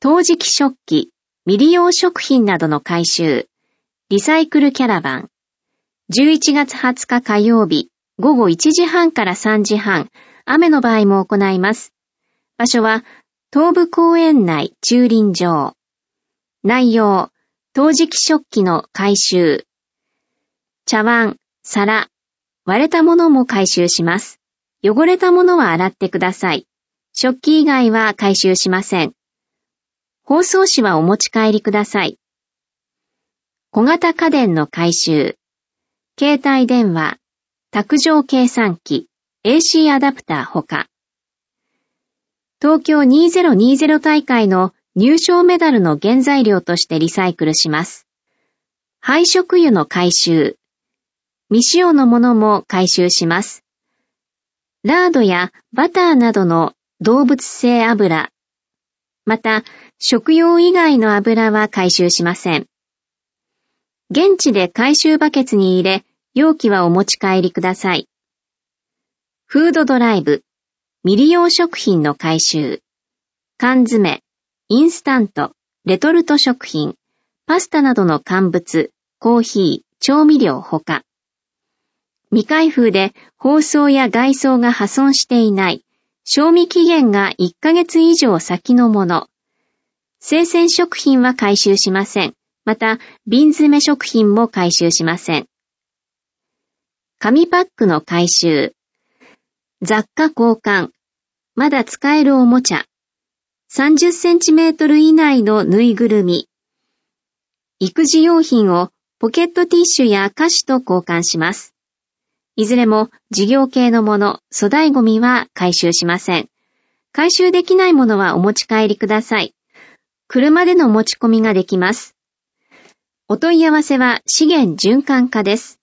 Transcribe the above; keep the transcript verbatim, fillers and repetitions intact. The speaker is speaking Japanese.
陶磁器食器、未利用食品などの回収、リサイクルキャラバン。じゅういちがつはつか火曜日、ごごいちじはんからさんじはん、雨の場合も行います。場所は、東武公園内駐輪場。内容、陶磁器食器の回収。茶碗、皿、割れたものも回収します。汚れたものは洗ってください。食器以外は回収しません。包装紙はお持ち帰りください。小型家電の回収。携帯電話、卓上計算機、エーシー アダプターほか。東京にせんにじゅう大会の入賞メダルの原材料としてリサイクルします。廃食油の回収。未使用のものも回収します。ラードやバターなどの動物性油。また、食用以外の油は回収しません。現地で回収バケツに入れ、容器はお持ち帰りください。フードドライブ、未利用食品の回収。缶詰、インスタント、レトルト食品、パスタなどの乾物、コーヒー、調味料ほか。未開封で包装や外装が破損していない、賞味期限がいっかげつ以上先のもの。生鮮食品は回収しません。また、瓶詰め食品も回収しません。紙パックの回収。雑貨交換。まだ使えるおもちゃ。さんじゅっセンチメートル以内のぬいぐるみ。育児用品をポケットティッシュや菓子と交換します。いずれも事業系のもの、粗大ゴミは回収しません。回収できないものはお持ち帰りください。車での持ち込みができます。お問い合わせは資源循環課です。